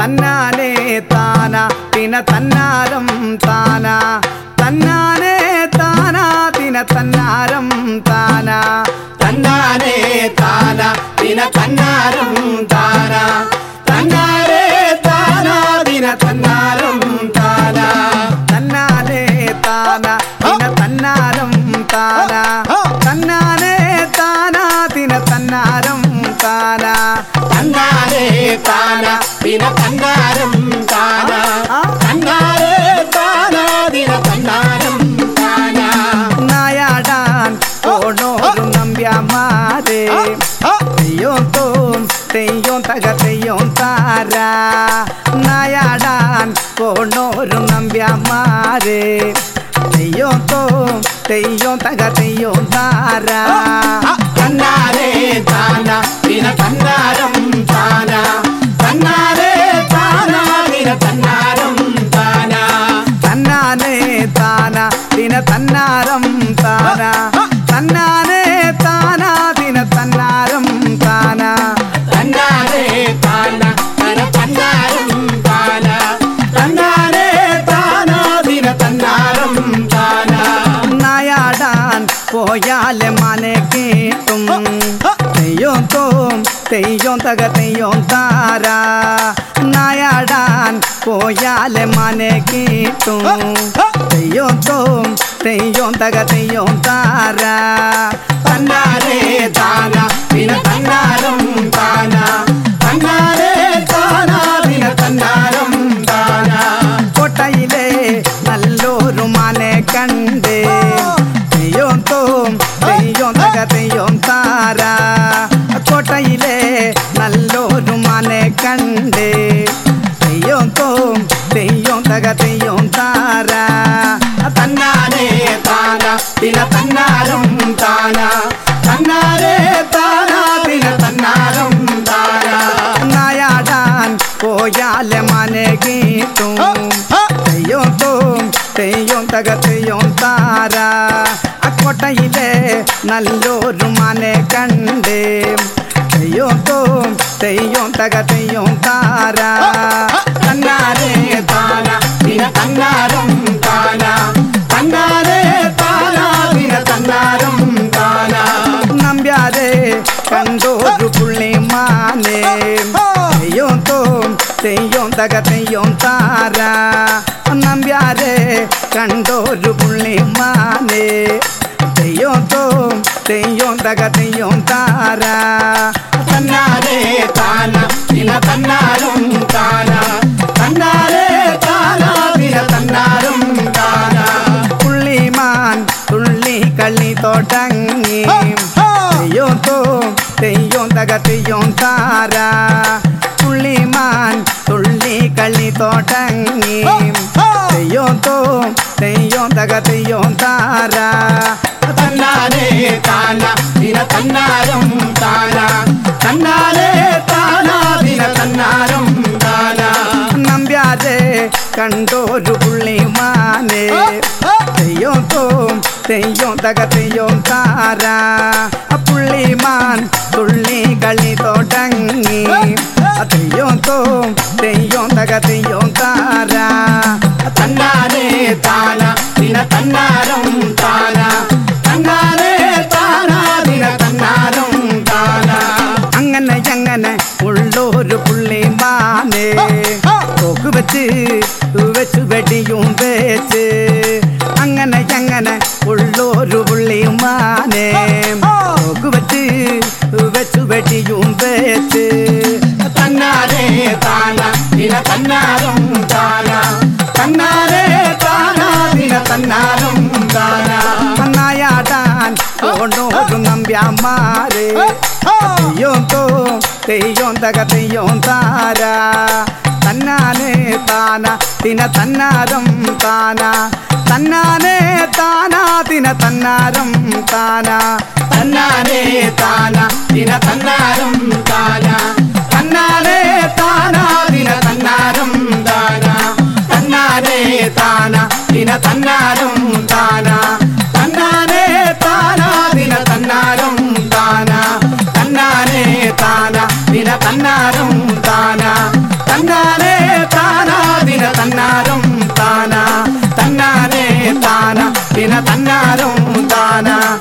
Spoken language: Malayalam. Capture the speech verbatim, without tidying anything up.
തന്നാനേ താന തിന തന്നാരം താന തന്നാനേ താന തിന തന്നാരം താന തന്നാനേ താന ദിന തന്നാരം താന തന്നാരേ താന ദിന തന്നാരം താന തന്നാനേ താന തിന തന്നാരം താന തന്നാനേ താന തിന തന്നാരം താന തന്നാരേ താന ദിന തന്നാരം താന തന്നാരേ താന ദിന തന്നാരം താന നായാടാൻ ഓണോരും നമ്പ്യാമാരെ തെയ്യോം തോം തെയ്യോം തക തെയ്യോം താര നായാടാൻ ഓണോരും നമ്പ്യാമാരെ തെയ്യോം തോം തെയ്യോം തക തെയ്യോം താര തന്നാരേ താന ദിന തന്നാരം താന തന്നാരേ താന ദിന തന്നാരം താന തന്നാനേ താന ദിന തന്നാരം താന തന്നാനേ താന ദിന തന്നാരം താന തന്നാരേ താന ദിന തന്നാരം താന തന്നാരേ താന ദിന തന്നാരം താന നായാടാൻ പോയാലെ മനെ കേട്ടും തെയ്യോം തോം തെയ്യോം തക തെയ്യോം താര നായാടാൻ പോയാലെ മനെ കേട്ടും തെയ്യോം തോം തെയ്യോം തക തെയ്യോം താര തന്നാരേ താന ദിന തന്നാരം താന തന്നാരേ താന ദിന തന്നാരം താന കോട്ടയിലെ നല്ലൊരു മനെ കണ്ടേ തെയ്യോം തോം തെയ്യോം തക തെയ്യോം താര കോട്ടയിലെ നല്ലൊരു മനെ കണ്ടേ തെയ്യോം തോം തെയ്യോം തക തെയ്യോം താര തന്നാരേ താന ദിന തന്നാരം താന തന്നാരേ താന ദിന തന്നാരം താന നായാടാൻ പോയാലെ മനെ കേട്ടും തെയ്യോം തോം തെയ്യോം തക തെയ്യോം താര കോട്ടയിലെ നല്ലൊരു മനെ കണ്ടേ തെയ്യോം തോം തെയ്യോം തക തെയ്യോം താര തന്നാരേ താന ദിന തന്നാരം താന തന്നാരേ താന ദിന തന്നാരം താന നമ്പ്യാരെ കണ്ടോരു പുള്ളി മാനേ തെയ്യോം തോം തെയ്യോം തക തെയ്യോം താര നമ്പ്യാരെ കണ്ടോരു പുള്ളി മാനേ തെയ്യോം തോം തെയ്യോം തക തെയ്യോം താര തന്നാരേ താന ദിന തന്നാരം താന തന്നാരേ താന ദിന തന്നാരം താന പുള്ളിമാൻ തുള്ളി കളി തുടങ്ങി തെയ്യോം തോം തെയ്യോം തക തെയ്യോം താര പുള്ളിമാൻ തുള്ളി കളി തുടങ്ങി തെയ്യോം തോം തെയ്യോം തക തെയ്യോം താര തന്നാരേ താന ദിന തന്നാരം താന തന്നാരേ താന ദിന തന്നാരം താന നമ്പ്യാരെ കണ്ടോരു പുള്ളിമാനെ തെയ്യോം തോം തെയ്യോം തക തെയ്യോം താര പുള്ളിമാൻ തുള്ളി കളി തുടങ്ങി തെയ്യോം തോം തെയ്യോം തക തെയ്യോം താര തന്നാരേ താന ദിന തന്നാരം താന തന്നാരേ താന ദിന തന്നാരം താന അങ്ങനെ അങ്ങനെ ഉള്ളൊരു പുള്ളിമാനെ തോക്ക് വെച്ച് വെച്ച് വെടിയും വെച്ച് അങ്ങനെ അങ്ങനെ ഉള്ളൊരു പുള്ളിമാനെ തോക്ക് വെച്ച് വെച്ച് വെടിയും വെച്ച് തന്നാരേ താന ദിന തന്നാരം താന തന്നാരേ താന ദിന തന്നാരം താന നായാടാൻ ഓണോരു നമ്പ്യാമാരെ തെയ്യോം തോം തെയ്യോം തക തെയ്യോം താര തന്നാനേ താന തിന തന്നാരം താന തന്നാനേ താന തിന തന്നാരം താന തന്നാരേ താന ദിന തന്നാരം താന തന്നാരേ താന ദിന തന്നാരം താന തന്നാരേ താന ദിന തന്നാരം താന തന്നാരേ താന ദിന തന്നാരം താന തന്നാരേ താന ദിന തന്നാരം താന തന്നാരേ താന ദിന തന്നാരും താന